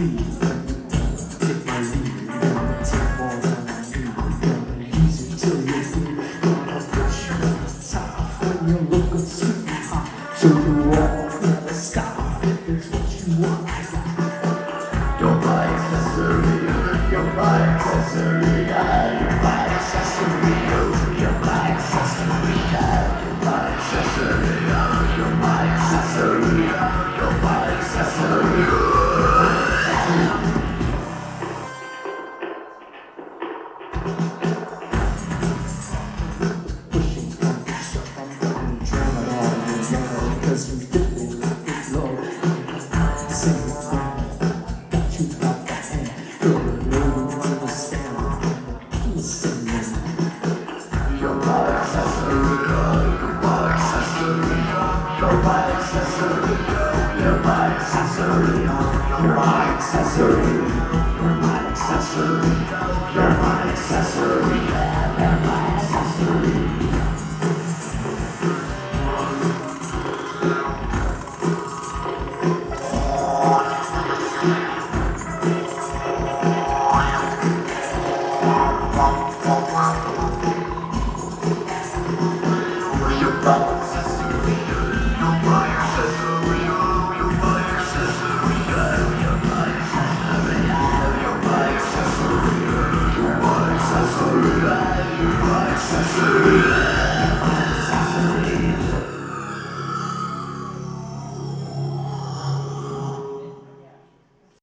Take my lead, take more than I need. Use it till you're free. Gonna put you on the top when you're looking sweet and hot. Show you all, never stop. If it's what you want, I got. You're my accessory. You're my accessory. You're my accessory. You're my accessory. You're my accessory. You're my accessory. You're my accessory. Pushing on yourself, I'm gonna drown it all in love. Cause you fit me like it's low. Sing it got you by the hand. Girl, you know you understand. Listen, You're my accessory. You're my accessory. You're my accessory. You're my accessory. You're my accessory. You're my accessory. You're my accessory. You're my accessory. Accessory.